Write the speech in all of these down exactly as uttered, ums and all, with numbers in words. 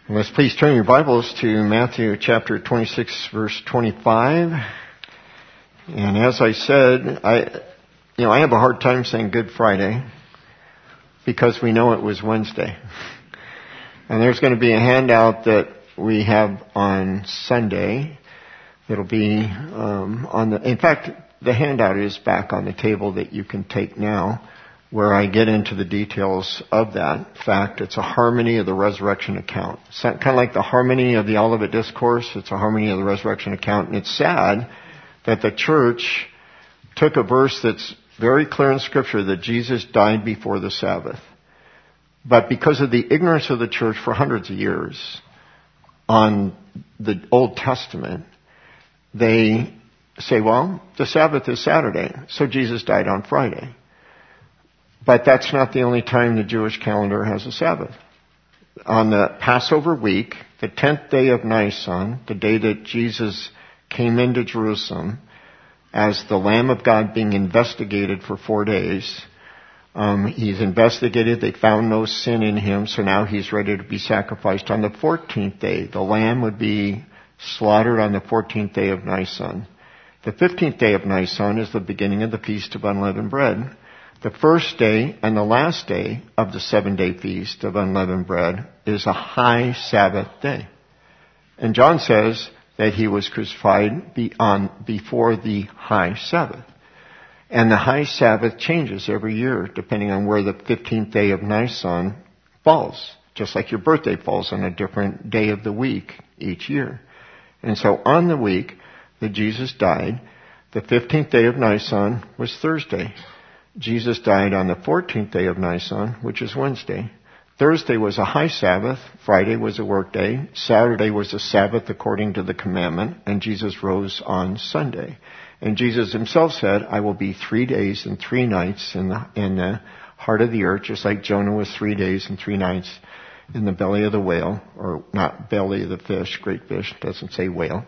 Let's please turn your Bibles to Matthew chapter twenty-six, verse twenty-five. And as I said, I, you know, I have a hard time saying Good Friday because we know it was Wednesday. And there's going to be a handout that we have on Sunday. It'll be um, on the. In fact, the handout is back on the table that you can take now, where I get into the details of that fact. It's a harmony of the resurrection account. It's kind of like the harmony of the Olivet Discourse. It's a harmony of the resurrection account. And it's sad that the church took a verse that's very clear in Scripture that Jesus died before the Sabbath. But because of the ignorance of the church for hundreds of years on the Old Testament, they say, well, the Sabbath is Saturday, so Jesus died on Friday. But that's not the only time the Jewish calendar has a Sabbath. On the Passover week, the tenth day of Nisan, the day that Jesus came into Jerusalem as the Lamb of God being investigated for four days, um, he's investigated, they found no sin in him, so now he's ready to be sacrificed. On the fourteenth day, the lamb would be slaughtered on the fourteenth day of Nisan. The fifteenth day of Nisan is the beginning of the Feast of Unleavened Bread. The first day and the last day of the seven-day feast of unleavened bread is a high Sabbath day. And John says that he was crucified beyond, before the high Sabbath. And the high Sabbath changes every year depending on where the fifteenth day of Nisan falls. Just like your birthday falls on a different day of the week each year. And so on the week that Jesus died, the fifteenth day of Nisan was Thursday. Jesus died on the fourteenth day of Nisan, which is Wednesday. Thursday was a high Sabbath. Friday was a work day. Saturday was a Sabbath according to the commandment. And Jesus rose on Sunday. And Jesus himself said, I will be three days and three nights in the, in the heart of the earth, just like Jonah was three days and three nights in the belly of the whale, or not belly of the fish, great fish, doesn't say whale.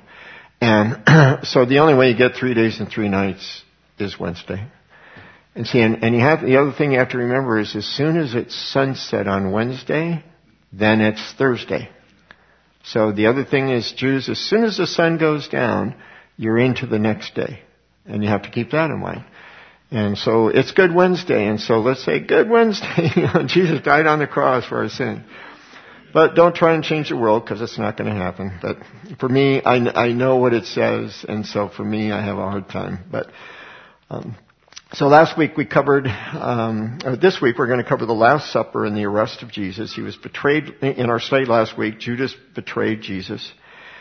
And so the only way you get three days and three nights is Wednesday. And see, and, and you have, the other thing you have to remember is as soon as it's sunset on Wednesday, then it's Thursday. So the other thing is, Jews, as soon as the sun goes down, you're into the next day. And you have to keep that in mind. And so it's Good Wednesday, and so let's say Good Wednesday. Jesus died on the cross for our sin. But don't try and change the world, because it's not going to happen. But for me, I, I know what it says, and so for me, I have a hard time. But um So last week we covered, um, or this week we're going to cover the Last Supper and the arrest of Jesus. He was betrayed in our study last week. Judas betrayed Jesus.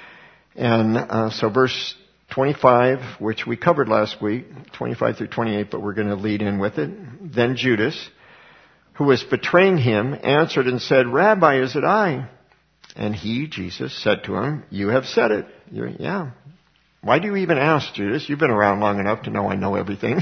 And uh, so verse twenty-five, which we covered last week, twenty-five through twenty-eight, but we're going to lead in with it. Then Judas, who was betraying him, answered and said, Rabbi, is it I? And he, Jesus, said to him, you have said it. You're, yeah. Why do you even ask, Judas? You've been around long enough to know I know everything.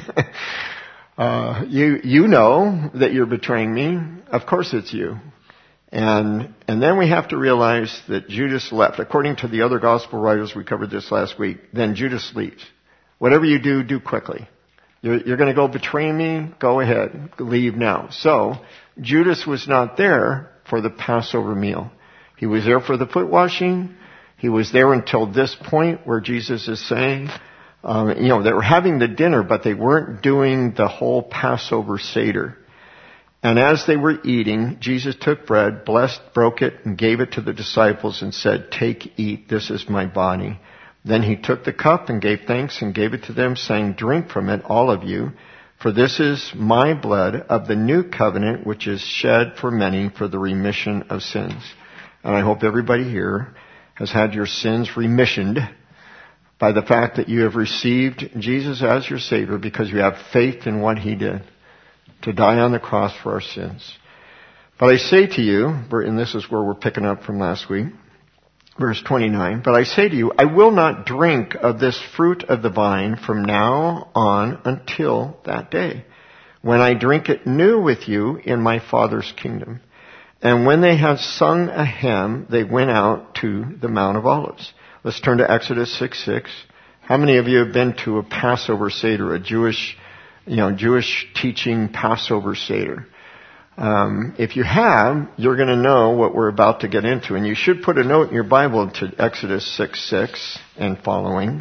uh, you, you know that you're betraying me. Of course it's you. And, and then we have to realize that Judas left. According to the other gospel writers, we covered this last week, then Judas leaves. Whatever you do, do quickly. You're, you're going to go betray me? Go ahead. Leave now. So, Judas was not there for the Passover meal. He was there for the foot washing. He was there until this point where Jesus is saying, um, you know, they were having the dinner, but they weren't doing the whole Passover Seder. And as they were eating, Jesus took bread, blessed, broke it, and gave it to the disciples and said, take, eat, this is my body. Then he took the cup and gave thanks and gave it to them, saying, drink from it, all of you, for this is my blood of the new covenant, which is shed for many for the remission of sins. And I hope everybody here has had your sins remissioned by the fact that you have received Jesus as your Savior because you have faith in what He did to die on the cross for our sins. But I say to you, and this is where we're picking up from last week, verse twenty-nine, but I say to you, I will not drink of this fruit of the vine from now on until that day, when I drink it new with you in my Father's kingdom. And when they had sung a hymn, they went out to the Mount of Olives. Let's turn to Exodus six six. How many of you have been to a Passover Seder, a Jewish, you know, Jewish teaching Passover Seder? Um, if you have, you're going to know what we're about to get into. And you should put a note in your Bible to Exodus six six and following.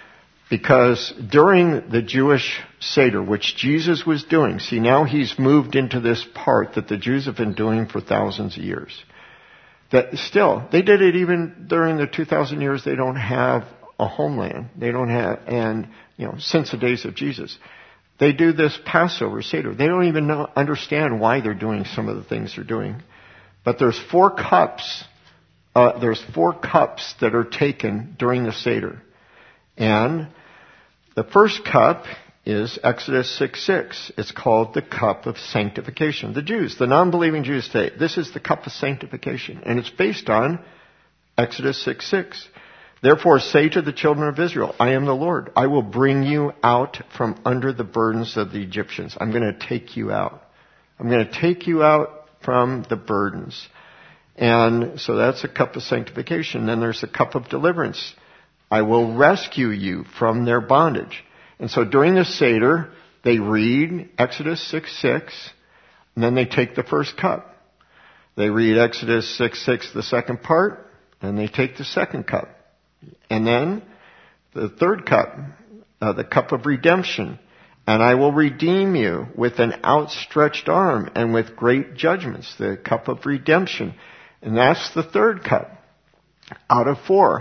Because during the Jewish Seder, which Jesus was doing, see now he's moved into this part that the Jews have been doing for thousands of years. That still, they did it even during the two thousand years they don't have a homeland. They don't have, and, you know, since the days of Jesus. They do this Passover Seder. They don't even know, understand why they're doing some of the things they're doing. But there's four cups, uh, there's four cups that are taken during the Seder. And the first cup is Exodus six six. It's called the cup of sanctification. The Jews, the non-believing Jews say, this is the cup of sanctification. And it's based on Exodus six six. Therefore say to the children of Israel, I am the Lord. I will bring you out from under the burdens of the Egyptians. I'm going to take you out. I'm going to take you out from the burdens. And so that's a cup of sanctification. Then there's a cup of deliverance. I will rescue you from their bondage. And so during the Seder, they read Exodus six six, and then they take the first cup. They read Exodus six six, the second part, and they take the second cup. And then the third cup, uh, the cup of redemption. And I will redeem you with an outstretched arm and with great judgments, the cup of redemption. And that's the third cup out of four.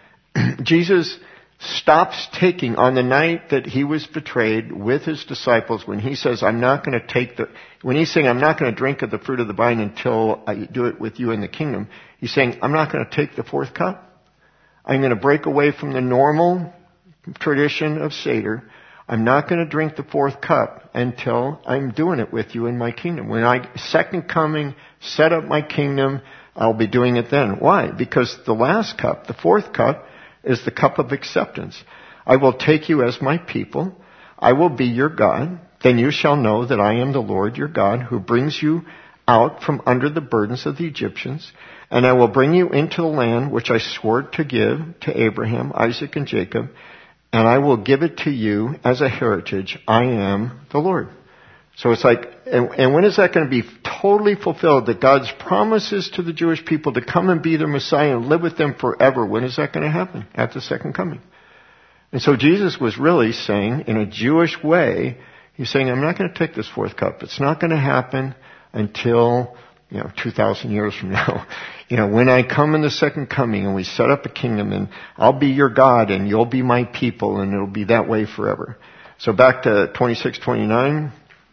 Jesus stops taking on the night that he was betrayed with his disciples when he says, I'm not going to take the, when he's saying, I'm not going to drink of the fruit of the vine until I do it with you in the kingdom. He's saying, I'm not going to take the fourth cup. I'm going to break away from the normal tradition of Seder. I'm not going to drink the fourth cup until I'm doing it with you in my kingdom. When I, second coming, set up my kingdom, I'll be doing it then. Why? Because the last cup, the fourth cup, is the cup of acceptance. I will take you as my people. I will be your God. Then you shall know that I am the Lord your God who brings you out from under the burdens of the Egyptians. And I will bring you into the land which I swore to give to Abraham, Isaac, and Jacob. And I will give it to you as a heritage. I am the Lord. So it's like, and, and when is that going to be totally fulfilled? That God's promises to the Jewish people to come and be their Messiah and live with them forever. When is that going to happen? At the second coming. And so Jesus was really saying, in a Jewish way, he's saying, I'm not going to take this fourth cup. It's not going to happen until, you know, two thousand years from now. You know, when I come in the second coming and we set up a kingdom and I'll be your God and you'll be my people and it'll be that way forever. So back to twenty-six twenty-nine.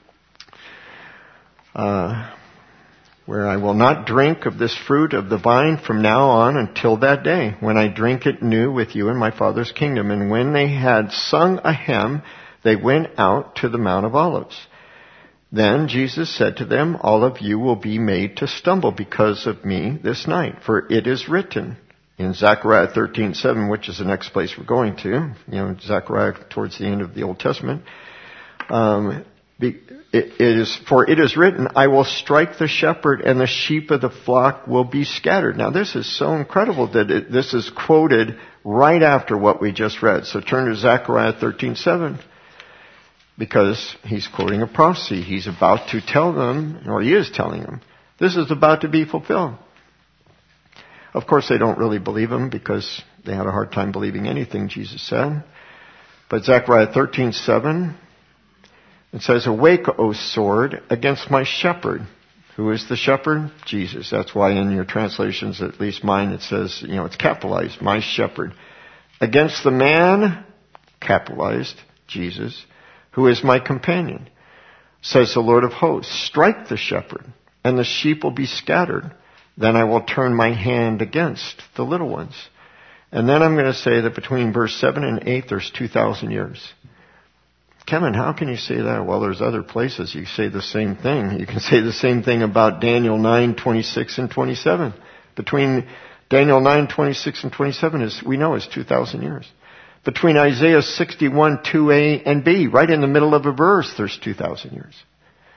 Uh, where I will not drink of this fruit of the vine from now on until that day, when I drink it new with you in my Father's kingdom. And when they had sung a hymn, they went out to the Mount of Olives. Then Jesus said to them, all of you will be made to stumble because of me this night, for it is written in Zechariah thirteen seven, which is the next place we're going to, you know, Zechariah towards the end of the Old Testament. Um, It, it is, for it is written, I will strike the shepherd and the sheep of the flock will be scattered. Now this is so incredible that it, this is quoted right after what we just read. So turn to Zechariah thirteen seven. Because he's quoting a prophecy. He's about to tell them, or he is telling them, this is about to be fulfilled. Of course they don't really believe him because they had a hard time believing anything Jesus said. But Zechariah thirteen seven, it says, awake, O sword, against my shepherd. Who is the shepherd? Jesus. That's why in your translations, at least mine, it says, you know, it's capitalized, my shepherd. Against the man, capitalized, Jesus, who is my companion, says the Lord of hosts. Strike the shepherd, and the sheep will be scattered. Then I will turn my hand against the little ones. And then I'm going to say that between verse seven and eight, there's two thousand years. Kevin, how can you say that? Well, there's other places you say the same thing. You can say the same thing about Daniel nine twenty-six and twenty-seven. Between Daniel nine twenty-six and twenty-seven is, we know, is two thousand years. Between Isaiah sixty-one two A and B, right in the middle of a verse, there's two thousand years.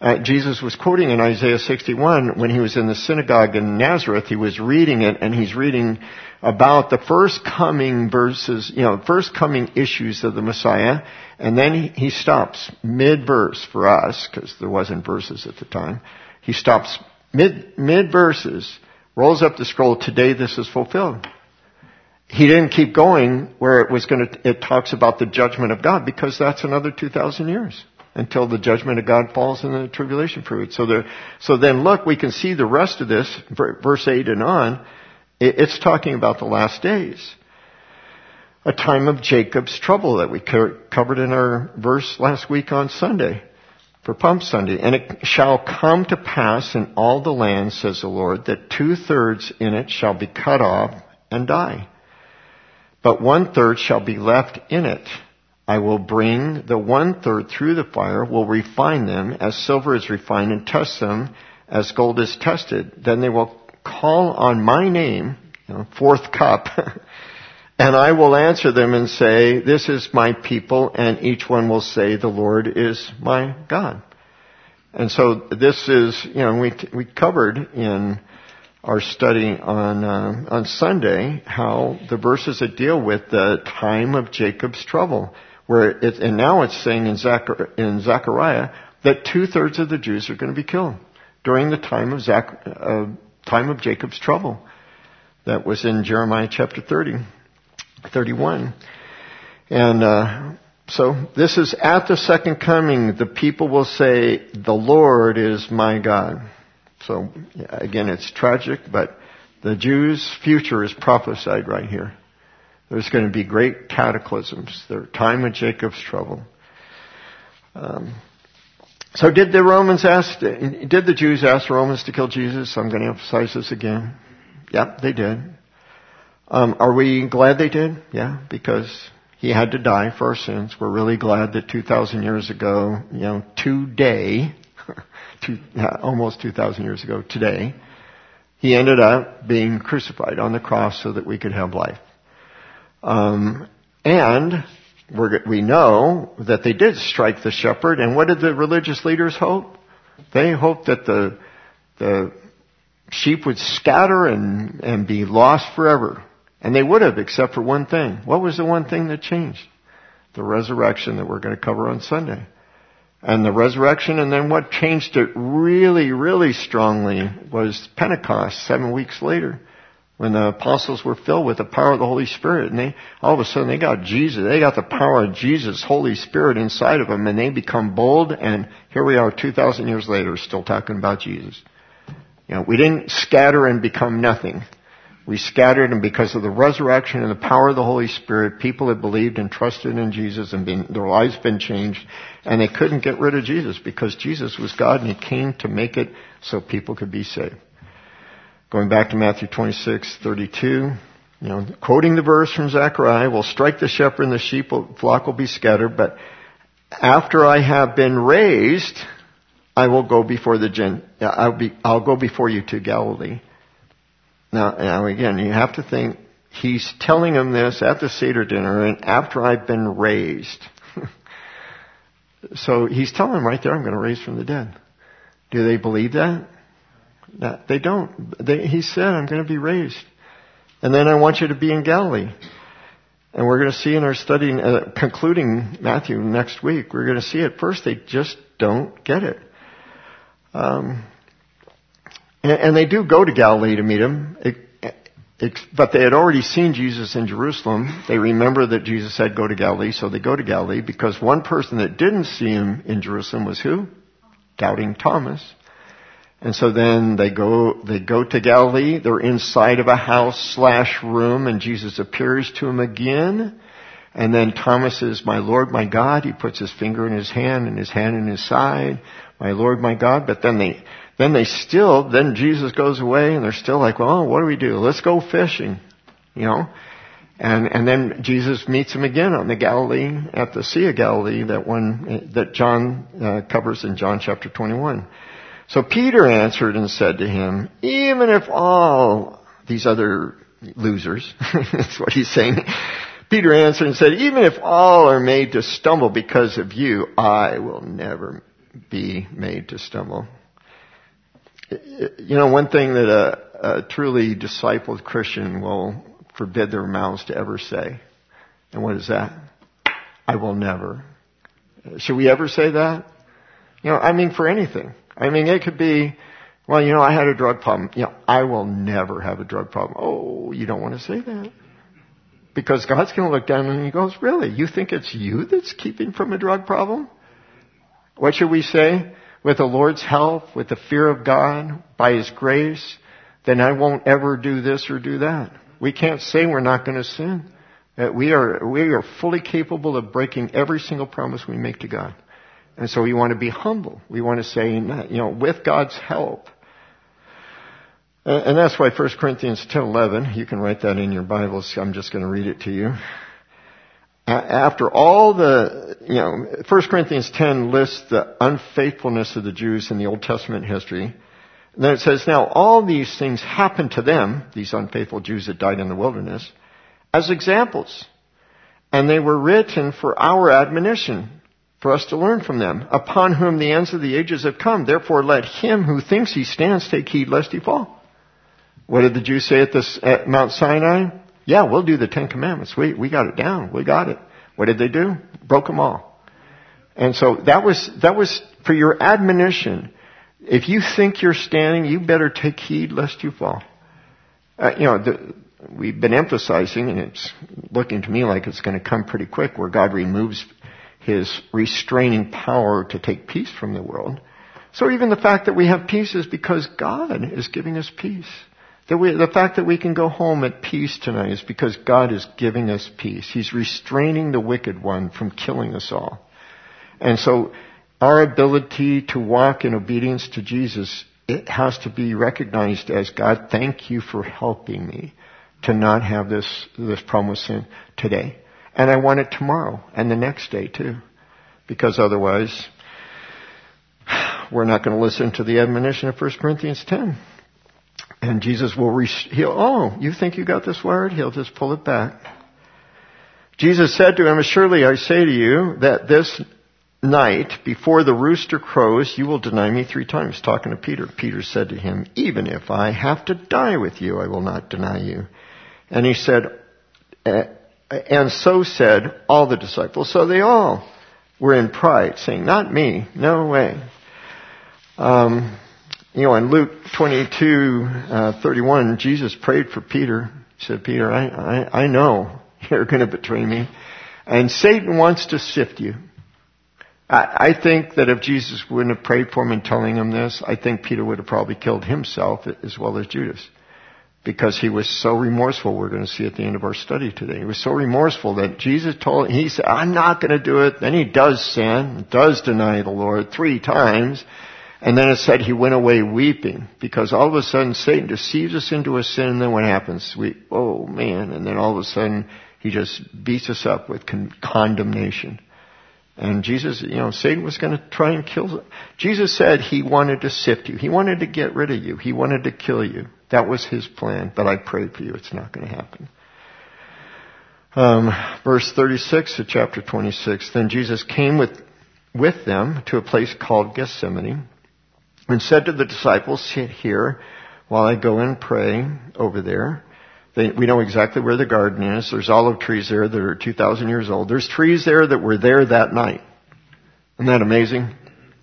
Uh, Jesus was quoting in Isaiah sixty-one when he was in the synagogue in Nazareth. He was reading it, and he's reading about the first coming verses, you know, first coming issues of the Messiah, and then he, he stops mid-verse for us, because there wasn't verses at the time. He stops mid, mid-verses, rolls up the scroll, today this is fulfilled. He didn't keep going where it was going to, it talks about the judgment of God, because that's another two thousand years until the judgment of God falls in the tribulation period. So there, so then look, we can see the rest of this, verse eight and on, it's talking about the last days. A time of Jacob's trouble that we covered in our verse last week on Sunday, for Palm Sunday. And it shall come to pass in all the land, says the Lord, that two-thirds in it shall be cut off and die. But one-third shall be left in it. I will bring the one-third through the fire, will refine them as silver is refined, and test them as gold is tested. Then they will call on my name, you know, fourth cup, and I will answer them and say, this is my people, and each one will say, the Lord is my God. And so this is, you know, we we covered in our study on uh, on Sunday how the verses that deal with the time of Jacob's trouble, where it, and now it's saying in, Zachar, in Zechariah that two-thirds of the Jews are going to be killed during the time of Zach, uh, time of Jacob's trouble. That was in Jeremiah chapter thirty, thirty-one. And uh, so this is at the second coming. The people will say, the Lord is my God. So again, it's tragic, but the Jews' future is prophesied right here. There's going to be great cataclysms. The time of Jacob's trouble. Um, so did the Romans ask, did the Jews ask the Romans to kill Jesus? I'm going to emphasize this again. Yep, they did. Um, are we glad they did? Yeah, because he had to die for our sins. We're really glad that two thousand years ago, you know, today, two, almost two thousand years ago today, he ended up being crucified on the cross so that we could have life. Um, and we're, we know that they did strike the shepherd. And what did the religious leaders hope? They hoped that the the sheep would scatter and, and be lost forever. And they would have, except for one thing. What was the one thing that changed? The resurrection that we're going to cover on Sunday. And the resurrection, and then what changed it really, really strongly was Pentecost, seven weeks later, when the apostles were filled with the power of the Holy Spirit. And they, all of a sudden, they got Jesus. They got the power of Jesus' Holy Spirit inside of them, and they become bold. And here we are two thousand years later, still talking about Jesus. You know, we didn't scatter and become nothing. We scattered, and because of the resurrection and the power of the Holy Spirit, people had believed and trusted in Jesus, and been, their lives been changed, and they couldn't get rid of Jesus because Jesus was God, and He came to make it so people could be saved. Going back to Matthew twenty-six thirty-two, you know, quoting the verse from Zechariah, "Will strike the shepherd, and the sheep will, flock will be scattered, but after I have been raised, I will go before the gen. I'll be. I'll go before you to Galilee." Now, now again, you have to think, he's telling them this at the Seder dinner, and after I've been raised. So he's telling them right there, I'm going to raise from the dead. Do they believe that? No, they don't. They, he said, I'm going to be raised. And then I want you to be in Galilee. And we're going to see in our study, uh, concluding Matthew next week, we're going to see at first they just don't get it. Um, and, and they do go to Galilee to meet him, it, it, but they had already seen Jesus in Jerusalem. They remember that Jesus said go to Galilee, so they go to Galilee, because one person that didn't see him in Jerusalem was who? Doubting Thomas. And so then they go, they go to Galilee. They're inside of a house slash room, and Jesus appears to him again. And then Thomas says, "My Lord, my God." He puts his finger in his hand and his hand in his side. "My Lord, my God." But then they, then they still, then Jesus goes away, and they're still like, "Well, what do we do? Let's go fishing." You know? And, and then Jesus meets him again on the Galilee, at the Sea of Galilee, that one, that John uh, covers in John chapter twenty-one. So Peter answered and said to him, "Even if all these other losers," that's what he's saying. Peter answered and said, "Even if all are made to stumble because of you, I will never be made to stumble. You know, one thing that a, a truly discipled Christian will forbid their mouths to ever say. And what is that? I will never. Should we ever say that? You know, I mean for anything. I mean, it could be, well, you know, I had a drug problem. You know, I will never have a drug problem. Oh, you don't want to say that. Because God's going to look down and he goes, really? You think it's you that's keeping from a drug problem? What should we say? With the Lord's help, with the fear of God, by His grace, then I won't ever do this or do that. We can't say we're not going to sin. Uh, we are, we are fully capable of breaking every single promise we make to God. And so we want to be humble. We want to say, you know, with God's help. And that's why First Corinthians ten eleven, you can write that in your Bibles. I'm just going to read it to you. After all the, you know, First Corinthians ten lists the unfaithfulness of the Jews in the Old Testament history. And then it says, now all these things happened to them, these unfaithful Jews that died in the wilderness, as examples. And they were written for our admonition, for us to learn from them, upon whom the ends of the ages have come. Therefore let him who thinks he stands take heed lest he fall. What did the Jews say at, this, at Mount Sinai? Yeah, we'll do the Ten Commandments. We, we got it down. We got it. What did they do? Broke them all. And so that was, that was for your admonition. If you think you're standing, you better take heed lest you fall. Uh, you know, the, we've been emphasizing, and it's looking to me like it's going to come pretty quick, where God removes His restraining power to take peace from the world. So even the fact that we have peace is because God is giving us peace. That we, the fact that we can go home at peace tonight is because God is giving us peace. He's restraining the wicked one from killing us all. And so our ability to walk in obedience to Jesus, it has to be recognized as, God, thank you for helping me to not have this, this problem with sin today. And I want it tomorrow and the next day too. Because otherwise, we're not going to listen to the admonition of First Corinthians ten. And Jesus will, re- he'll, oh, you think you got this word? He'll just pull it back. Jesus said to him, surely I say to you that this night, before the rooster crows, you will deny me three times. Talking to Peter. Peter said to him, even if I have to die with you, I will not deny you. And he said, and so said all the disciples. So they all were in pride, saying, not me, no way. Um, You know, in Luke twenty-two, uh, thirty-one, Jesus prayed for Peter. He said, Peter, I, I, I know you're going to betray me. And Satan wants to sift you. I, I think that if Jesus wouldn't have prayed for him and telling him this, I think Peter would have probably killed himself as well as Judas. Because he was so remorseful. We're going to see at the end of our study today. He was so remorseful that Jesus told him, he said, I'm not going to do it. Then he does sin, does deny the Lord three times. And then it said he went away weeping, because all of a sudden Satan deceives us into a sin, and then what happens? We, oh man, and then all of a sudden he just beats us up with con- condemnation. And Jesus, you know, Satan was going to try and kill. Jesus said he wanted to sift you. He wanted to get rid of you. He wanted to kill you. That was his plan, but I prayed for you. It's not going to happen. Um, verse thirty-six of chapter twenty-six, then Jesus came with, with them to a place called Gethsemane, and said to the disciples, sit here while I go and pray over there. They, we know exactly where the garden is. There's olive trees there that are two thousand years old. There's trees there that were there that night. Isn't that amazing?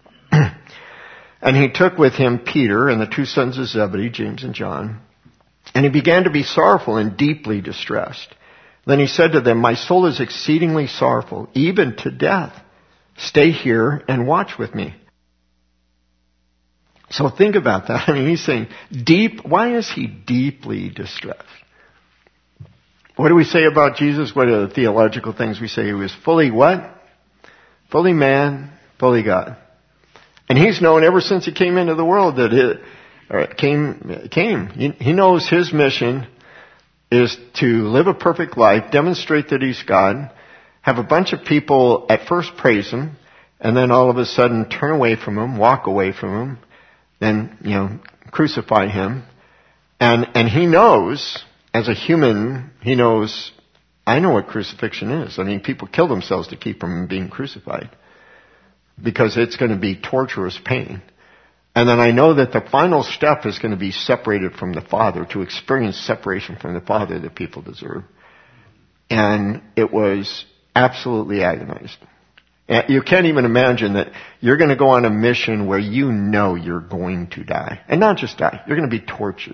And he took with him Peter and the two sons of Zebedee, James and John. And he began to be sorrowful and deeply distressed. Then he said to them, my soul is exceedingly sorrowful, even to death. Stay here and watch with me. So think about that. I mean, he's saying deep. Why is he deeply distressed? What do we say about Jesus? What are the theological things we say? He was fully what? Fully man, fully God. And he's known ever since he came into the world that it or came, came. He, he knows his mission is to live a perfect life, demonstrate that he's God, have a bunch of people at first praise him, and then all of a sudden turn away from him, walk away from him, then, you know, crucify him. And, and he knows, as a human, he knows, I know what crucifixion is. I mean, people kill themselves to keep from being crucified. because it's going to be torturous pain. And then I know that the final step is going to be separated from the Father, to experience separation from the Father that people deserve. And it was absolutely agonized. And you can't even imagine that you're going to go on a mission where you know you're going to die. And not just die, you're going to be tortured.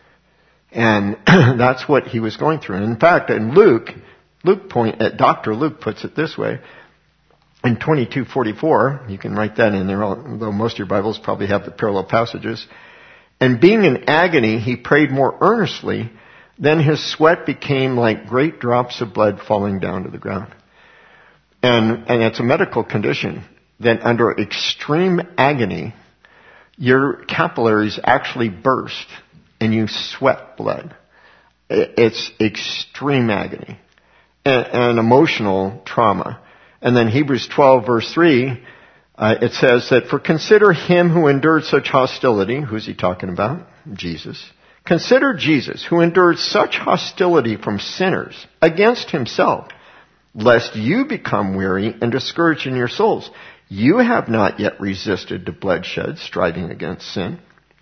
And that's what he was going through. And in fact, in Luke, Luke point, uh, Doctor Luke puts it this way. In twenty-two forty-four, you can write that in there, although most of your Bibles probably have the parallel passages. And being in agony, he prayed more earnestly. Then his sweat became like great drops of blood falling down to the ground. And, and it's a medical condition that under extreme agony, your capillaries actually burst and you sweat blood. It's extreme agony and, and emotional trauma. And then Hebrews twelve verse three, uh, it says that, for consider him who endured such hostility. Who's he talking about? Jesus. Consider Jesus, who endured such hostility from sinners against himself, lest you become weary and discouraged in your souls. You have not yet resisted to bloodshed, striving against sin.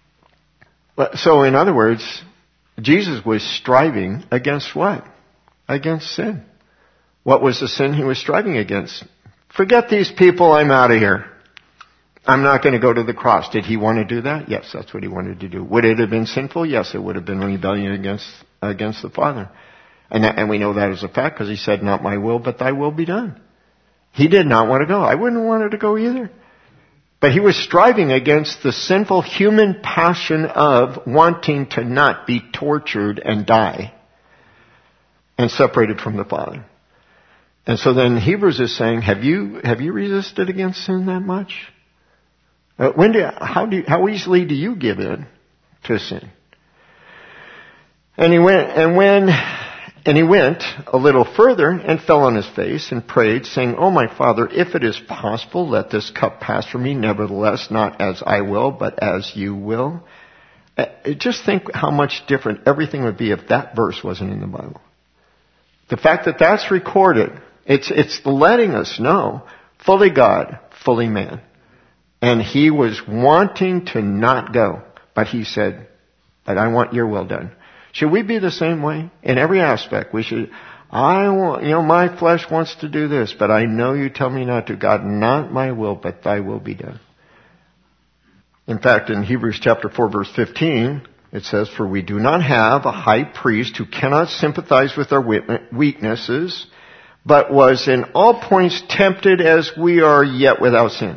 So in other words, Jesus was striving against what? Against sin. What was the sin he was striving against? Forget these people, I'm out of here. I'm not going to go to the cross. Did he want to do that? Yes, that's what he wanted to do. Would it have been sinful? Yes, it would have been rebellion against against the Father. And that, and we know that as a fact because he said, not my will, but thy will be done. He did not want to go. I wouldn't have wanted to go either. But he was striving against the sinful human passion of wanting to not be tortured and die and separated from the Father. And so then Hebrews is saying, have you have you resisted against sin that much? Uh, when do how do how easily do you give in to sin? And he went and when and he went a little further and fell on his face and prayed, saying, "Oh my Father, if it is possible, let this cup pass from me. Nevertheless, not as I will, but as you will." Uh, just think how much different everything would be if that verse wasn't in the Bible. The fact that that's recorded, it's it's letting us know, fully God, fully man. And he was wanting to not go, but he said, but I want your will done. Should we be the same way? In every aspect, we should, I want, you know, my flesh wants to do this, but I know you tell me not to. God, not my will, but thy will be done. In fact, in Hebrews chapter four, verse fifteen, it says, for we do not have a high priest who cannot sympathize with our weaknesses, but was in all points tempted as we are, yet without sin.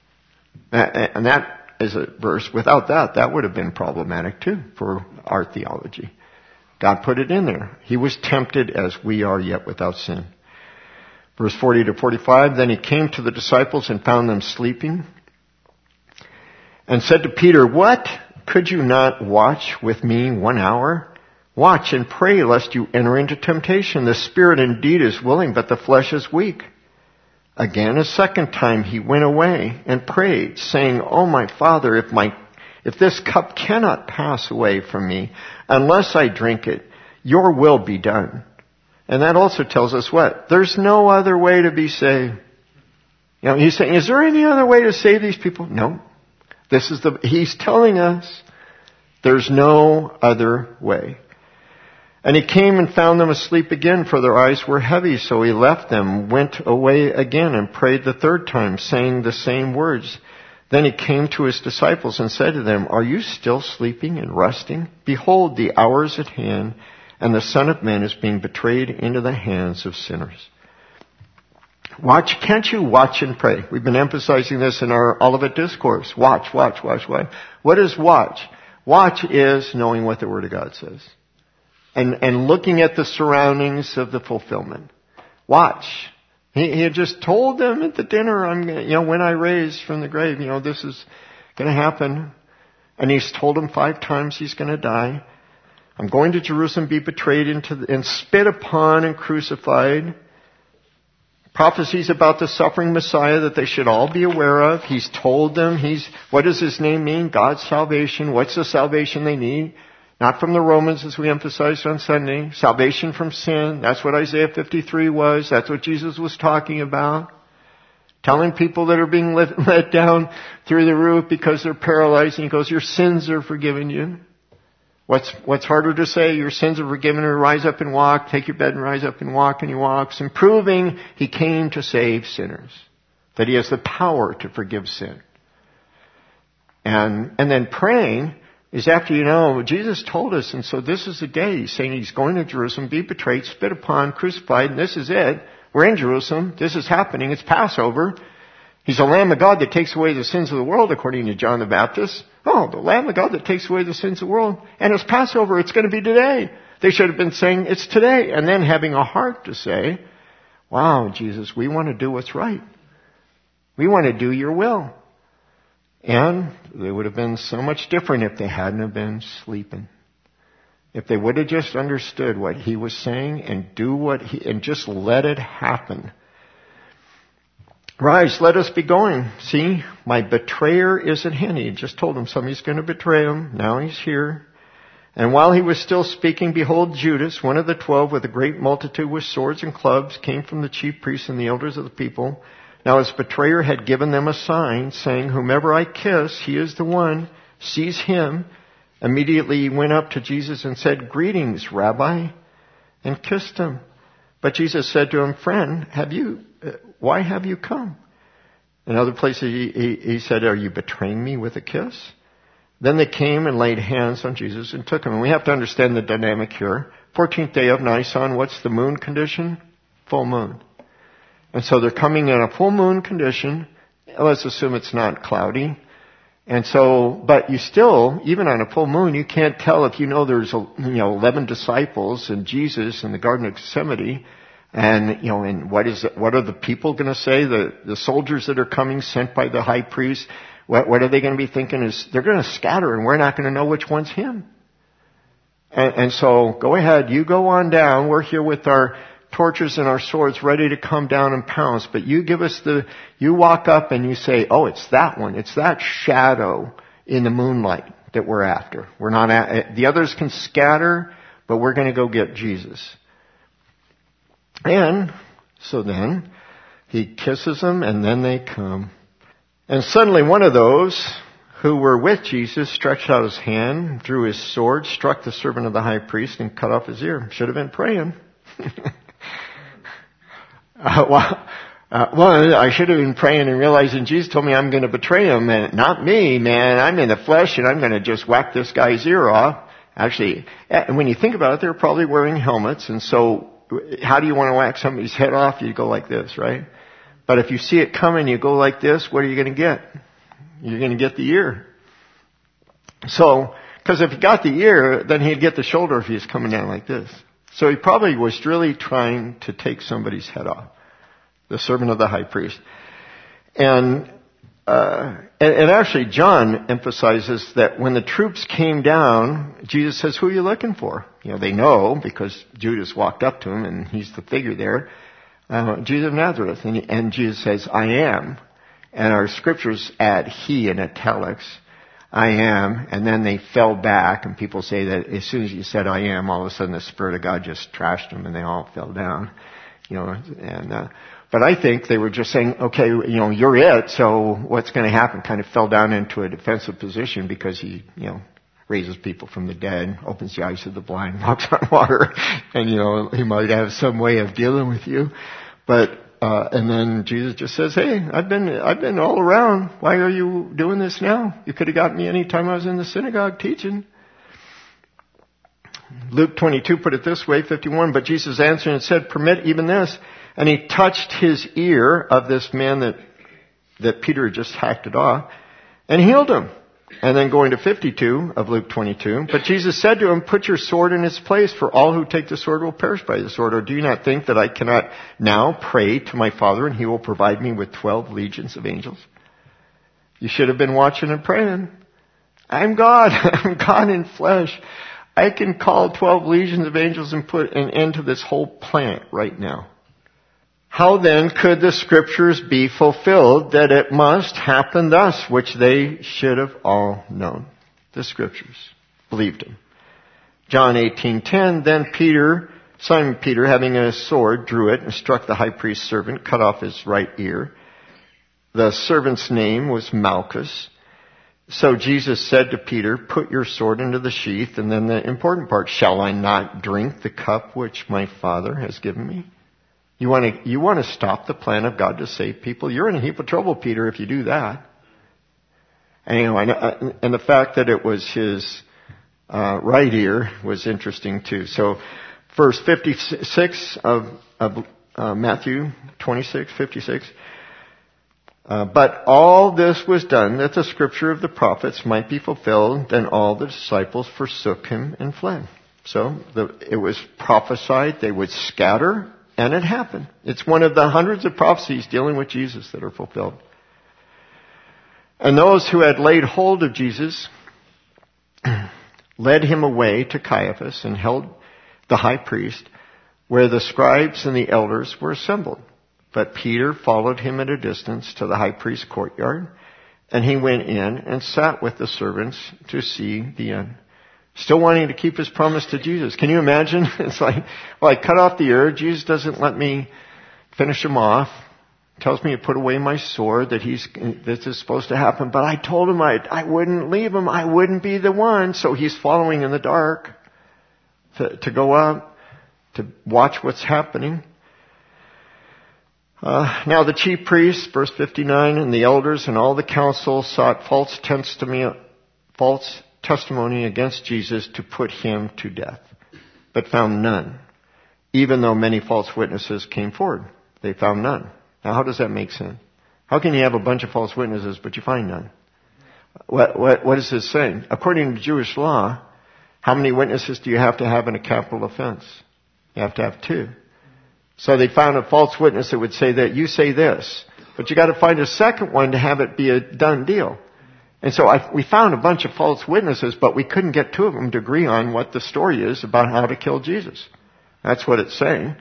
And that is a verse, without that, that would have been problematic too for our theology. God put it in there. He was tempted as we are, yet without sin. Verse forty to forty-five, then he came to the disciples and found them sleeping and said to Peter, what? Could you not watch with me one hour? Watch and pray lest you enter into temptation. The spirit indeed is willing, but the flesh is weak. Again, a second time he went away and prayed, saying, oh my Father, if my, if this cup cannot pass away from me unless I drink it, your will be done. And that also tells us what? There's no other way to be saved. You know, he's saying, is there any other way to save these people? No. This is the, he's telling us there's no other way. And he came and found them asleep again, for their eyes were heavy. So he left them, went away again, and prayed the third time, saying the same words. Then he came to his disciples and said to them, are you still sleeping and resting? Behold, the hour is at hand, and the Son of Man is being betrayed into the hands of sinners. Watch, can't you watch and pray? We've been emphasizing this in our Olivet Discourse. Watch, watch, watch, watch. What is watch? Watch is knowing what the Word of God says. And, and looking at the surroundings of the fulfillment. Watch. He, he had just told them at the dinner, I'm gonna, you know, when I raise from the grave, you know, this is going to happen. And he's told them five times he's going to die. I'm going to Jerusalem, be betrayed into the, and spit upon and crucified. Prophecies about the suffering Messiah that they should all be aware of. He's told them, he's, what does his name mean? God's salvation. What's the salvation they need? Not from the Romans, as we emphasized on Sunday. Salvation from sin. That's what Isaiah fifty-three was. That's what Jesus was talking about. Telling people that are being let, let down through the roof because they're paralyzed, and he goes, your sins are forgiven you. What's, what's harder to say? Your sins are forgiven, or rise up and walk, take your bed and rise up and walk, and he walks, and proving he came to save sinners. That he has the power to forgive sin. And, and then praying is after, you know, Jesus told us, and so this is the day. He's saying he's going to Jerusalem, be betrayed, spit upon, crucified, and this is it. We're in Jerusalem. This is happening. It's Passover. He's the Lamb of God that takes away the sins of the world, according to John the Baptist. Oh, the Lamb of God that takes away the sins of the world. And it's Passover. It's going to be today. They should have been saying, it's today. And then having a heart to say, wow, Jesus, we want to do what's right. We want to do your will. And they would have been so much different if they hadn't have been sleeping. If they would have just understood what he was saying and do what he, and just let it happen. Rise, let us be going. See, my betrayer is at hand. He just told him somebody's going to betray him. Now he's here. And while he was still speaking, behold, Judas, one of the twelve, with a great multitude with swords and clubs, came from the chief priests and the elders of the people. Now his betrayer had given them a sign, saying, whomever I kiss, he is the one. Seize him. Immediately he went up to Jesus and said, greetings, Rabbi, and kissed him. But Jesus said to him, friend, have you, uh, why have you come? In other places he, he, he said, are you betraying me with a kiss? Then they came and laid hands on Jesus and took him. And we have to understand the dynamic here. fourteenth day of Nisan, what's the moon condition? Full moon. And so they're coming in a full moon condition. Let's assume it's not cloudy. And so, but you still, even on a full moon, you can't tell if you know there's, you know, eleven disciples and Jesus in the Garden of Gethsemane. And, you know, and what is it, what are the people going to say? The, the soldiers that are coming sent by the high priest, what, what are they going to be thinking is they're going to scatter and we're not going to know which one's him. And, and so go ahead, you go on down. We're here with our torches and our swords ready to come down and pounce, but you give us the, you walk up and you say, oh, it's that one. It's that shadow in the moonlight that we're after. We're not, at, the others can scatter, but we're going to go get Jesus. And so then he kisses them and then they come. And suddenly one of those who were with Jesus stretched out his hand, drew his sword, struck the servant of the high priest and cut off his ear. Should have been praying. Uh, well, uh, well, I should have been praying and realizing Jesus told me I'm going to betray him, and not me, man. I'm in the flesh, and I'm going to just whack this guy's ear off. Actually, when you think about it, they're probably wearing helmets, and so how do you want to whack somebody's head off? You go like this, right? But if you see it coming, you go like this, what are you going to get? You're going to get the ear. So, because if he got the ear, then he'd get the shoulder if he was coming down like this. So he probably was really trying to take somebody's head off, the servant of the high priest. And, uh, and, and actually John emphasizes that when the troops came down, Jesus says, who are you looking for? You know, they know because Judas walked up to him and he's the figure there. Uh, Jesus of Nazareth. And, and Jesus says, I am. And our scriptures add he in italics. I am, and then they fell back, and people say that as soon as you said I am, all of a sudden the Spirit of God just trashed them, and they all fell down, you know, and, uh, but I think they were just saying, okay, you know, you're it, so what's going to happen? Kind of fell down into a defensive position because he, you know, raises people from the dead, opens the eyes of the blind, walks on water, and, you know, he might have some way of dealing with you, but Uh, and then Jesus just says, hey, I've been, I've been all around. Why are you doing this now? You could have got me any time I was in the synagogue teaching. Luke twenty-two put it this way, fifty-one, but Jesus answered and said, permit even this. And he touched his ear of this man that, that Peter had just hacked it off and healed him. And then going to fifty-two of Luke twenty-two, but Jesus said to him, put your sword in its place, for all who take the sword will perish by the sword. Or do you not think that I cannot now pray to my Father and he will provide me with twelve legions of angels? You should have been watching and praying. I'm God. I'm God in flesh. I can call twelve legions of angels and put an end to this whole planet right now. How then could the scriptures be fulfilled that it must happen thus, which they should have all known? The scriptures believed him. John eighteen ten, then Peter, Simon Peter, having a sword, drew it and struck the high priest's servant, cut off his right ear. The servant's name was Malchus. So Jesus said to Peter, put your sword into the sheath. And then the important part, shall I not drink the cup which my Father has given me? You want to, you want to stop the plan of God to save people? You're in a heap of trouble, Peter, if you do that. And, you know, and the fact that it was his uh, right ear was interesting too. So verse fifty-six of, of uh, Matthew twenty-six, fifty-six. Uh, but all this was done that the scripture of the prophets might be fulfilled. Then all the disciples forsook him and fled. So the, it was prophesied they would scatter, and it happened. It's one of the hundreds of prophecies dealing with Jesus that are fulfilled. And those who had laid hold of Jesus led him away to Caiaphas and held the high priest, where the scribes and the elders were assembled. But Peter followed him at a distance to the high priest's courtyard, and he went in and sat with the servants to see the end. Still wanting to keep his promise to Jesus. Can you imagine? It's like, well, I cut off the ear. Jesus doesn't let me finish him off. Tells me to put away my sword, that he's, this is supposed to happen. But I told him I, I wouldn't leave him. I wouldn't be the one. So he's following in the dark to, to go up, to watch what's happening. Uh, now the chief priests, verse fifty-nine, and the elders and all the council sought false testimony, false testimony against Jesus to put him to death, but found none, even though many false witnesses came forward. They found none. Now how does that make sense? How can you have a bunch of false witnesses, but you find none? What, what, what is this saying? According to Jewish law, how many witnesses do you have to have in a capital offense? You have to have two. So they found a false witness that would say that you say this, but you got to find a second one to have it be a done deal. And so I, we found a bunch of false witnesses, but we couldn't get two of them to agree on what the story is about how to kill Jesus. That's what it's saying.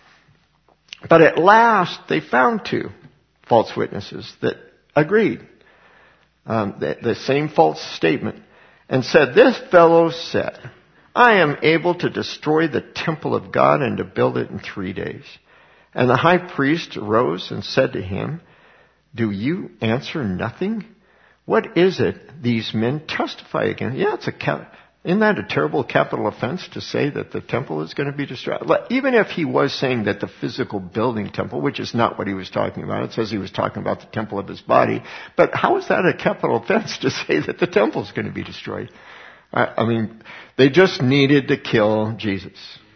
But at last they found two false witnesses that agreed. Um, the, the same false statement, and said, this fellow said, I am able to destroy the temple of God and to build it in three days. And the high priest arose and said to him, do you answer nothing? What is it these men testify against? Yeah, it's a cap- isn't that a terrible capital offense to say that the temple is going to be destroyed? Even if he was saying that the physical building temple, which is not what he was talking about. It says he was talking about the temple of his body. But how is that a capital offense to say that the temple is going to be destroyed? I mean, they just needed to kill Jesus.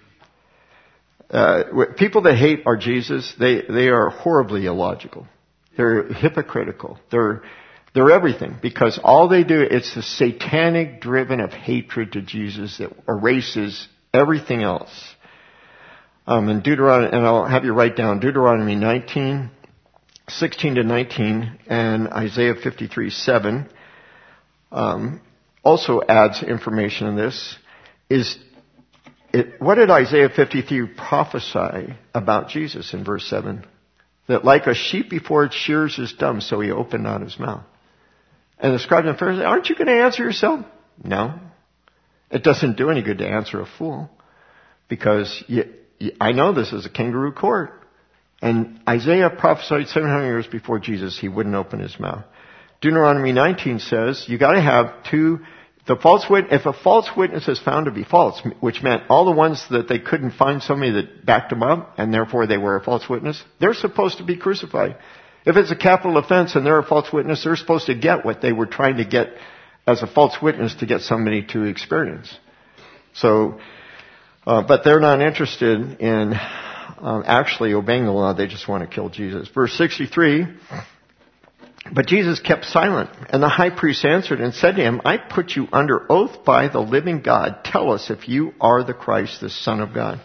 Uh, people that hate our Jesus, they, they are horribly illogical. They're hypocritical. They're, they're everything, because all they do, it's the satanic driven of hatred to Jesus that erases everything else. Um, in Deuteronomy, and I'll have you write down Deuteronomy nineteen, sixteen to nineteen, and Isaiah fifty-three, seven, um, also adds information in this. Is it, what did Isaiah fifty-three prophesy about Jesus in verse seven? That like a sheep before its shears is dumb, so he opened not his mouth. And the scribes and Pharisees, aren't you going to answer yourself? No. It doesn't do any good to answer a fool, because you, you, I know this is a kangaroo court. And Isaiah prophesied seven hundred years before Jesus, he wouldn't open his mouth. Deuteronomy nineteen says you got to have two. The false wit, if a false witness is found to be false, which meant all the ones that they couldn't find somebody that backed them up, and therefore they were a false witness, they're supposed to be crucified. If it's a capital offense and they're a false witness, they're supposed to get what they were trying to get as a false witness to get somebody to experience. So, uh, but they're not interested in um, actually obeying the law. They just want to kill Jesus. Verse sixty-three. But Jesus kept silent, and the high priest answered and said to him, I put you under oath by the living God. Tell us if you are the Christ, the Son of God.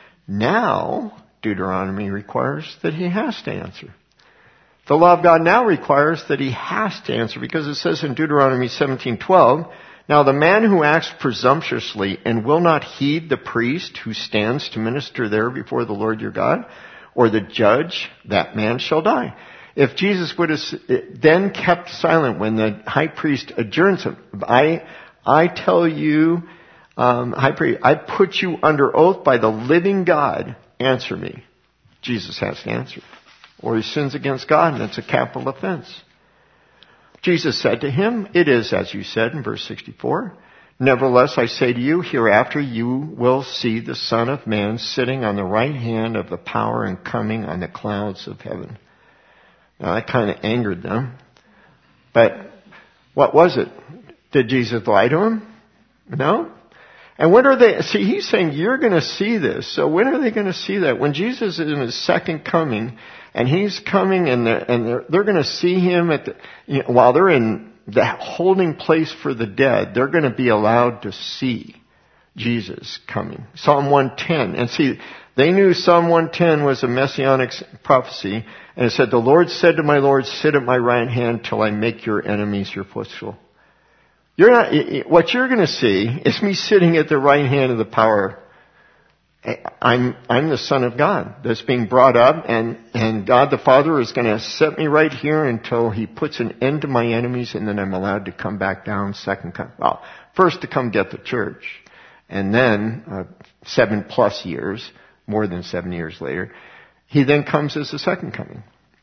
Now, Deuteronomy requires that he has to answer. The law of God now requires that he has to answer, because it says in Deuteronomy seventeen twelve, now the man who acts presumptuously and will not heed the priest who stands to minister there before the Lord your God, or the judge, that man shall die. If Jesus would have then kept silent when the high priest adjourns him, I, I tell you, um, high priest, I put you under oath by the living God, answer me. Jesus has to answer. or he sins against God, and it's a capital offense. Jesus said to him, "It is as you said," in verse sixty-four. "Nevertheless, I say to you, hereafter you will see the Son of Man sitting on the right hand of the power and coming on the clouds of heaven." Now, that kind of angered them. But what was it? Did Jesus lie to him? No. And when are they, see, he's saying you're going to see this. So when are they going to see that? When Jesus is in his second coming, and he's coming and they're, and they're, they're going to see him at the, you know, while they're in the holding place for the dead, they're going to be allowed to see Jesus coming. Psalm one ten. And see, they knew Psalm one ten was a messianic prophecy. And it said, "The Lord said to my Lord, sit at my right hand till I make your enemies your footstool." You're not, what you're going to see is me sitting at the right hand of the power. I'm, I'm the Son of God that's being brought up, and, and God the Father is going to set me right here until he puts an end to my enemies, and then I'm allowed to come back down second come. Well, first to come get the church, and then uh, seven plus years, more than seven years later, he then comes as the second coming.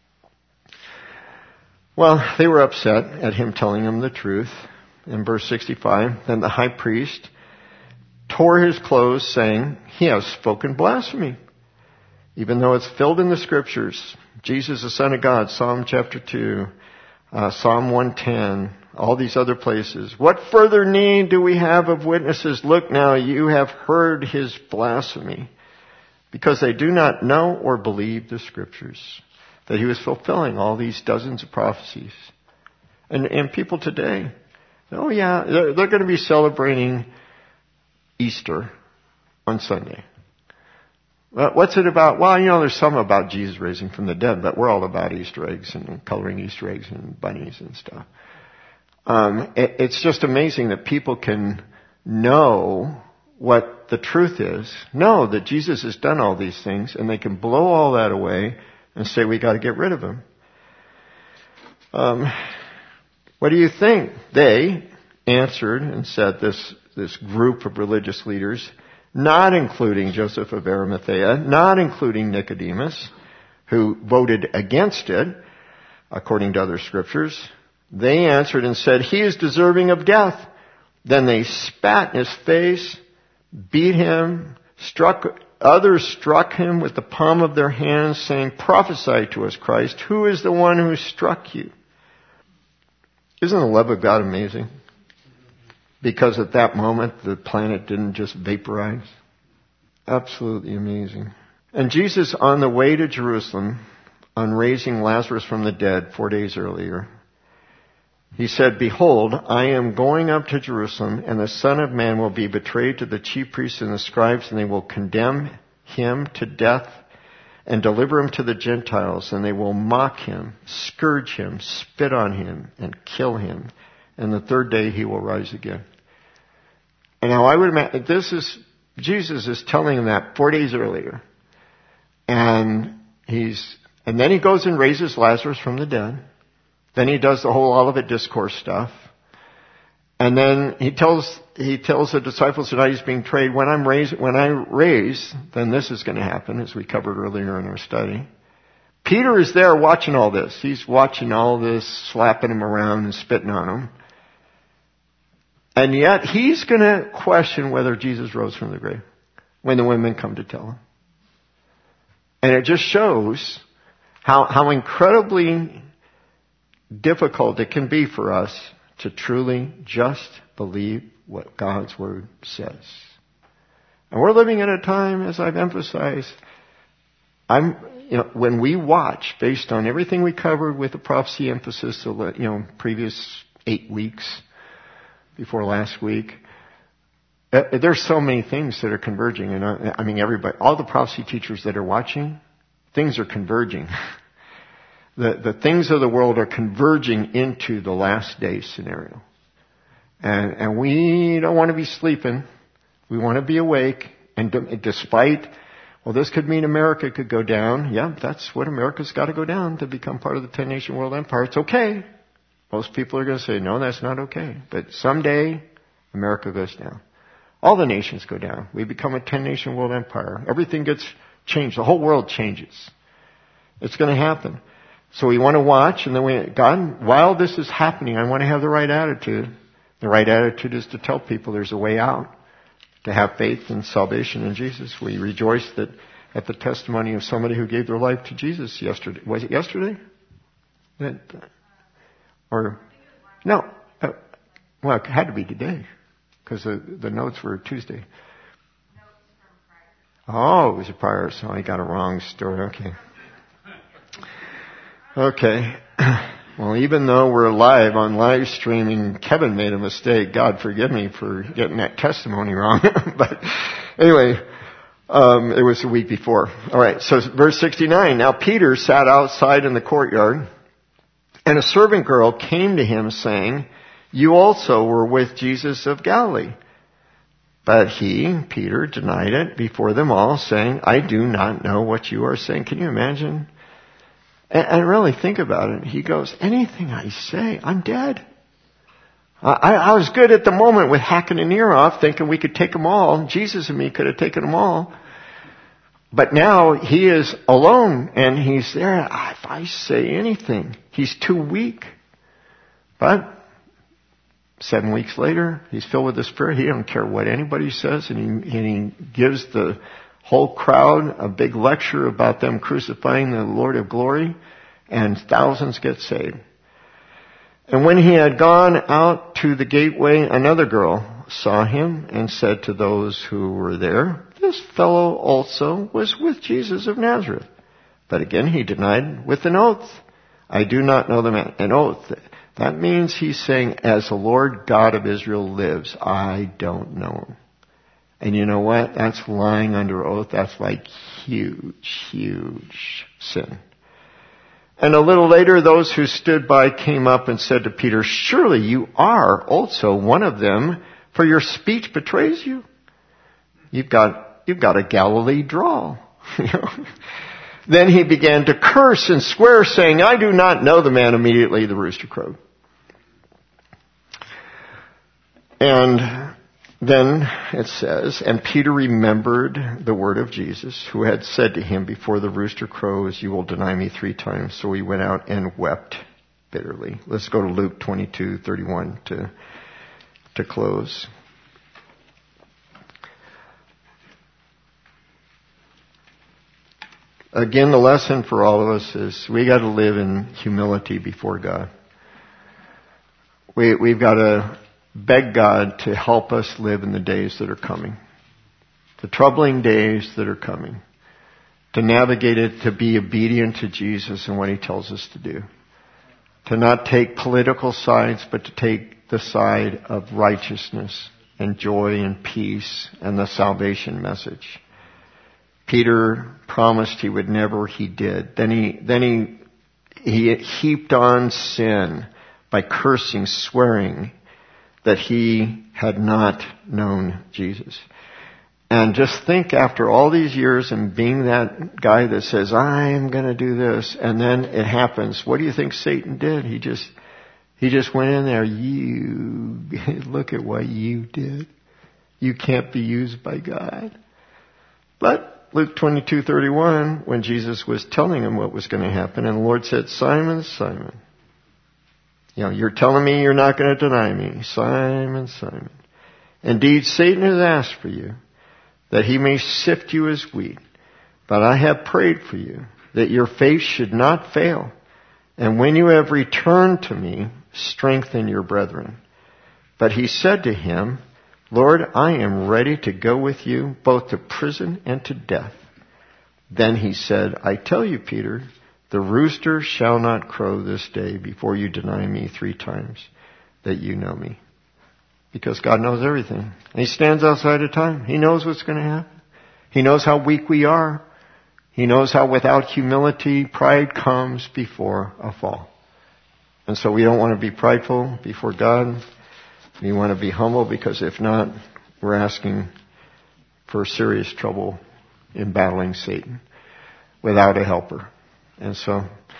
Well, they were upset at him telling them the truth. In verse sixty-five, then the high priest tore his clothes, saying, "He has spoken blasphemy." Even though it's filled in the scriptures, Jesus, the Son of God, Psalm chapter two, uh, Psalm one ten, all these other places. What further need do we have of witnesses? Look now, you have heard his blasphemy, because they do not know or believe the scriptures, that he was fulfilling all these dozens of prophecies. And, and people today, oh yeah, they're, they're going to be celebrating Easter on Sunday. Well, what's it about? Well, you know, there's some about Jesus raising from the dead, but we're all about Easter eggs and coloring Easter eggs and bunnies and stuff. Um, it, it's just amazing that people can know what the truth is, know that Jesus has done all these things, and they can blow all that away and say we got to get rid of him. Um, What do you think? They answered and said, this, this group of religious leaders, not including Joseph of Arimathea, not including Nicodemus, who voted against it, according to other scriptures, they answered and said, "He is deserving of death." Then they spat in his face, beat him, struck, others struck him with the palm of their hands, saying, "Prophesy to us, Christ. Who is the one who struck you?" Isn't the love of God amazing? Because at that moment, the planet didn't just vaporize. Absolutely amazing. And Jesus, on the way to Jerusalem, on raising Lazarus from the dead four days earlier, he said, "Behold, I am going up to Jerusalem, and the Son of Man will be betrayed to the chief priests and the scribes, and they will condemn him to death and deliver him to the Gentiles, and they will mock him, scourge him, spit on him, and kill him. And the third day he will rise again." And now I would imagine, this is, Jesus is telling them that four days earlier. And he's, and then he goes and raises Lazarus from the dead. Then he does the whole Olivet Discourse stuff. And then he tells, he tells the disciples that he's being betrayed. When I'm raised, when I raise, then this is going to happen, as we covered earlier in our study. Peter is there watching all this. He's watching all this, slapping him around and spitting on him. And yet he's going to question whether Jesus rose from the grave when the women come to tell him. And it just shows how, how incredibly difficult it can be for us to truly just believe what God's Word says. And we're living in a time, as I've emphasized, I'm, you know, when we watch based on everything we covered with the prophecy emphasis, you know, previous eight weeks before last week, uh, there's so many things that are converging. And I, I mean, everybody, all the prophecy teachers that are watching, things are converging. The, the things of the world are converging into the last day scenario. And, and we don't want to be sleeping. We want to be awake. And d- despite, well, this could mean America could go down. Yeah, that's what America's got to go down to become part of the ten-nation world empire. It's okay. Most people are going to say, no, that's not okay. But someday, America goes down. All the nations go down. We become a ten-nation world empire. Everything gets changed. The whole world changes. It's going to happen. So we want to watch, and then we, God, while this is happening, I want to have the right attitude. The right attitude is to tell people there's a way out, to have faith and salvation in Jesus. We rejoice that at the testimony of somebody who gave their life to Jesus yesterday. Was it yesterday? That, or no? Uh, well, it had to be today because the the notes were Tuesday. Oh, it was a prior, so I got a wrong story. Okay. Okay. Well, even though we're live on live streaming, Kevin made a mistake. God forgive me for getting that testimony wrong. But anyway, um, it was the week before. All right. So verse sixty-nine. Now Peter sat outside in the courtyard, and a servant girl came to him saying, "You also were with Jesus of Galilee." But he, Peter, denied it before them all, saying, "I do not know what you are saying." Can you imagine? And really think about it. He goes, anything I say, I'm dead. I, I was good at the moment with hacking an ear off, thinking we could take them all. Jesus and me could have taken them all. But now he is alone, and he's there. If I say anything, he's too weak. But seven weeks later, he's filled with the Spirit. He doesn't care what anybody says, and he, and he gives the whole crowd a big lecture about them crucifying the Lord of glory, and thousands get saved. And when he had gone out to the gateway, another girl saw him and said to those who were there, "This fellow also was with Jesus of Nazareth." But again he denied with an oath, "I do not know the man." An oath. That means he's saying, as the Lord God of Israel lives, I don't know him. And you know what? That's lying under oath. That's like huge, huge sin. And a little later, those who stood by came up and said to Peter, "Surely you are also one of them, for your speech betrays you. You've got, you've got a Galilee drawl." Then he began to curse and swear, saying, "I do not know the man." Immediately the rooster crowed. And then it says, and Peter remembered the word of Jesus, who had said to him, "Before the rooster crows, you will deny me three times." So he went out and wept bitterly. Let's go to Luke twenty-two thirty-one to, to close. Again, the lesson for all of us is we got to live in humility before God. We, we've got to beg God to help us live in the days that are coming. The troubling days that are coming. To navigate it, to be obedient to Jesus and what He tells us to do. To not take political sides, but to take the side of righteousness and joy and peace and the salvation message. Peter promised he would never, he did. Then he, then he, he heaped on sin by cursing, swearing that he had not known Jesus. And just think, after all these years and being that guy that says, I'm going to do this, and then it happens. What do you think Satan did? He just, he just went in there. You, look at what you did. You can't be used by God. But Luke twenty-two thirty-one, when Jesus was telling him what was going to happen, and the Lord said, "Simon, Simon, you know, you're telling me you're not going to deny me. Simon, Simon. Indeed, Satan has asked for you, that he may sift you as wheat. But I have prayed for you, that your faith should not fail. And when you have returned to me, strengthen your brethren." But he said to him, "Lord, I am ready to go with you, both to prison and to death." Then he said, "I tell you, Peter, the rooster shall not crow this day before you deny me three times that you know me." Because God knows everything. And He stands outside of time. He knows what's going to happen. He knows how weak we are. He knows how without humility, pride comes before a fall. And so we don't want to be prideful before God. We want to be humble, because if not, we're asking for serious trouble in battling Satan without a helper. And so,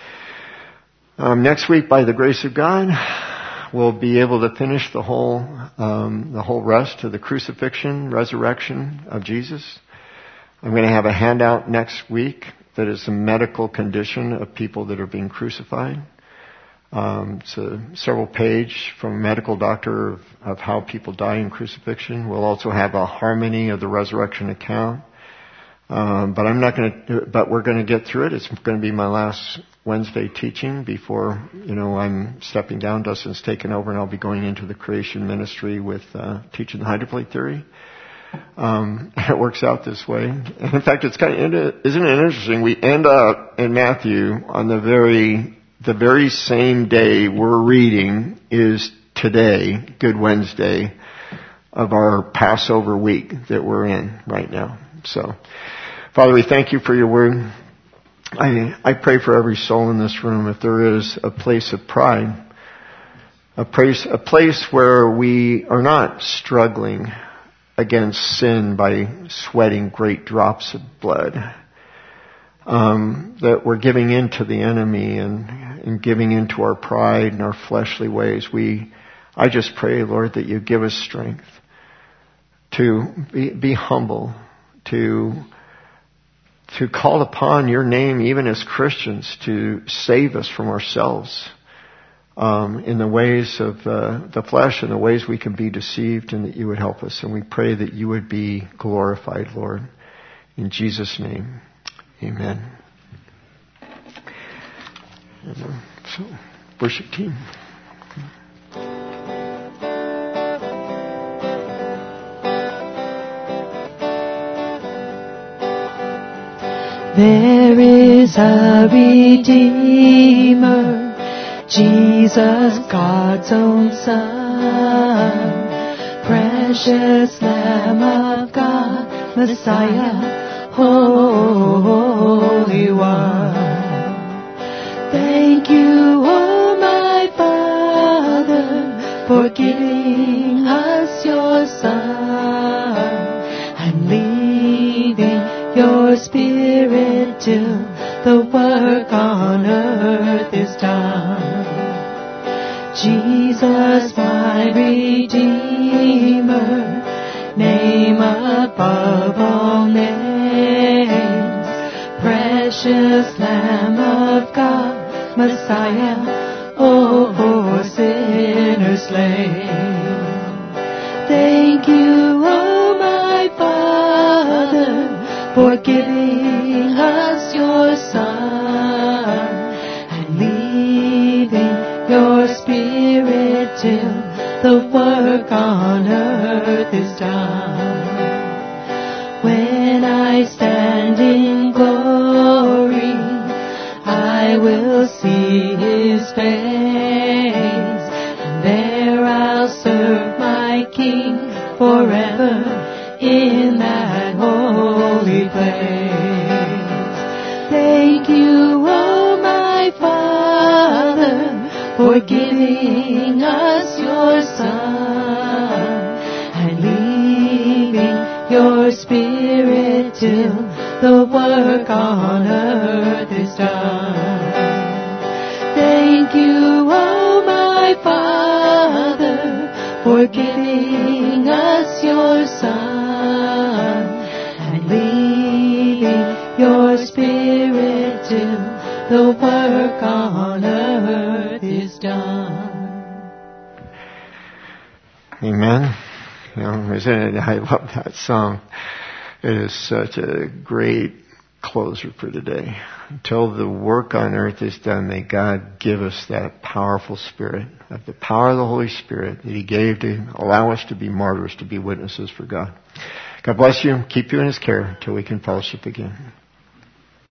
um, next week, by the grace of God, we'll be able to finish the whole, um, the whole rest of the crucifixion, resurrection of Jesus. I'm going to have a handout next week that is a medical condition of people that are being crucified. Um, it's a several page from a medical doctor of, of how people die in crucifixion. We'll also have a harmony of the resurrection account. Um, but I'm not going to. But we're going to get through it. It's going to be my last Wednesday teaching before, you know, I'm stepping down. Dustin's taken over, and I'll be going into the creation ministry with uh, teaching the hydroplate theory. Um, it works out this way. And in fact, it's kind of, isn't it interesting? We end up in Matthew on the very the very same day we're reading is today, Good Wednesday, of our Passover week that we're in right now. So, Father, we thank you for your word. I, I pray for every soul in this room, if there is a place of pride, a place, a place where we are not struggling against sin by sweating great drops of blood, um, that we're giving in to the enemy and, and giving into our pride and our fleshly ways. We, I just pray, Lord, that you give us strength to be, be humble, to to call upon your name even as Christians to save us from ourselves um, in the ways of uh, the flesh and the ways we can be deceived, and that you would help us. And we pray that you would be glorified, Lord. In Jesus' name, amen. And, uh, so, worship team. There is a Redeemer, Jesus, God's own Son, precious Lamb of God, Messiah, Holy One. Thank you, oh my Father, for giving us your Son and leaving your Spirit till the work on earth is done. Jesus, my Redeemer, name above all names, precious Lamb of God, Messiah, oh, for sinners slain. Thank you, oh my Father, for giving us your Son and leaving your Spirit till the work on earth is done. When I stand in glory, I will see his face, and there I'll serve my King forever in that holy place. Thank you, oh my Father, for giving us your Son and leaving your Spirit till the work on earth is done. Thank you, oh my Father, for giving us your Son and leaving your Spirit till the work on earth is done. Amen. You know, isn't it? I love that song. It is such a great closer for today. Until the work on earth is done, may God give us that powerful Spirit, of the power of the Holy Spirit that He gave to allow us to be martyrs, to be witnesses for God. God bless you. Keep you in His care until we can fellowship again.